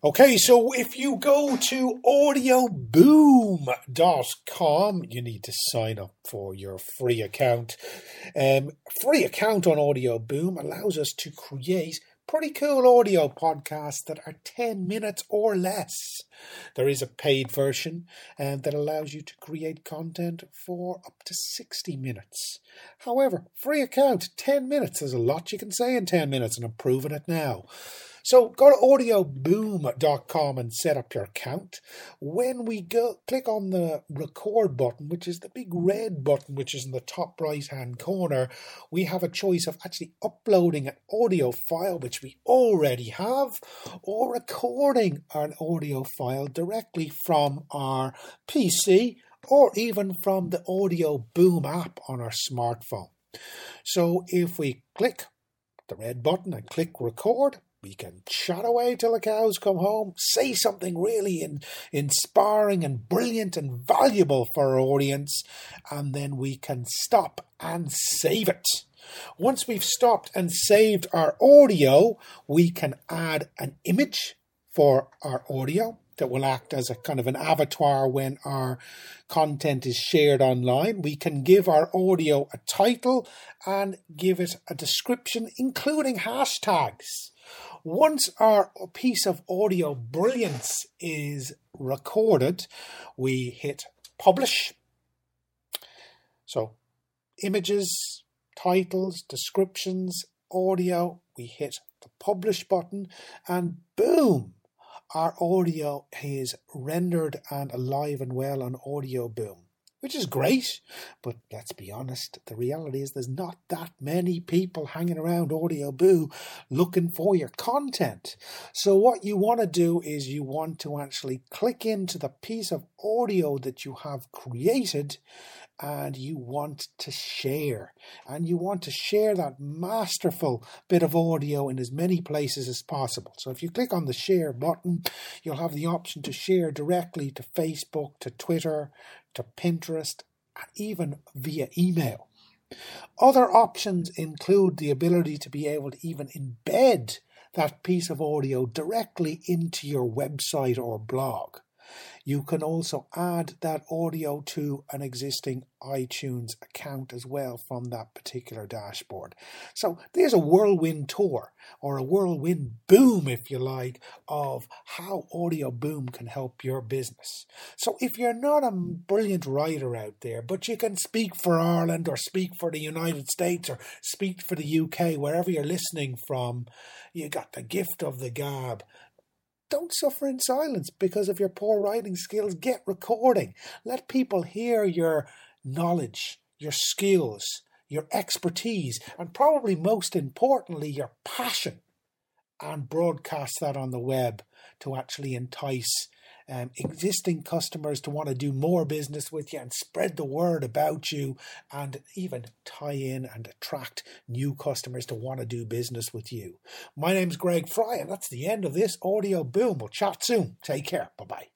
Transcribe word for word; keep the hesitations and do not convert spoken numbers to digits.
Okay, so if you go to audio boom dot com, you need to sign up for your free account. Um, free account on Audioboom allows us to create pretty cool audio podcasts that are ten minutes or less. There is a paid version um, that allows you to create content for up to sixty minutes. However, free account, ten minutes. There's a lot you can say in ten minutes, and I'm proving it now. So go to audio boom dot com and set up your account. When we go, click on the record button, which is the big red button, which is in the top right-hand corner, we have a choice of actually uploading an audio file, which we already have, or recording an audio file directly from our P C or even from the Audio Boom app on our smartphone. So if we click the red button and click record, we can chat away till the cows come home, say something really in, inspiring and brilliant and valuable for our audience, and then we can stop and save it. Once we've stopped and saved our audio, we can add an image for our audio that will act as a kind of an avatar when our content is shared online. We can give our audio a title and give it a description, including hashtags. Once our piece of audio brilliance is recorded, we hit publish. So images, titles, descriptions, audio, we hit the publish button and boom, our audio is rendered and alive and well on Audio Boom, which is great. But let's be honest, the reality is there's not that many people hanging around Audio Boom looking for your content. So what you want to do is you want to actually click into the piece of audio that you have created and you want to share. And you want to share that masterful bit of audio in as many places as possible. So if you click on the share button, you'll have the option to share directly to Facebook, to Twitter, to Pinterest, and even via email. Other options include the ability to be able to even embed that piece of audio directly into your website or blog. You can also add that audio to an existing iTunes account as well from that particular dashboard. So there's a whirlwind tour, or a whirlwind boom, if you like, of how Audio Boom can help your business. So if you're not a brilliant writer out there, but you can speak for Ireland or speak for the United States or speak for the U K, wherever you're listening from, you got the gift of the gab. Don't suffer in silence because of your poor writing skills. Get recording. Let people hear your knowledge, your skills, your expertise, and probably most importantly, your passion, and broadcast that on the web to actually entice um, existing customers to want to do more business with you and spread the word about you, and even tie in and attract new customers to want to do business with you. My name's Greg Fry, and that's the end of this Audio Boom. We'll chat soon. Take care. Bye-bye.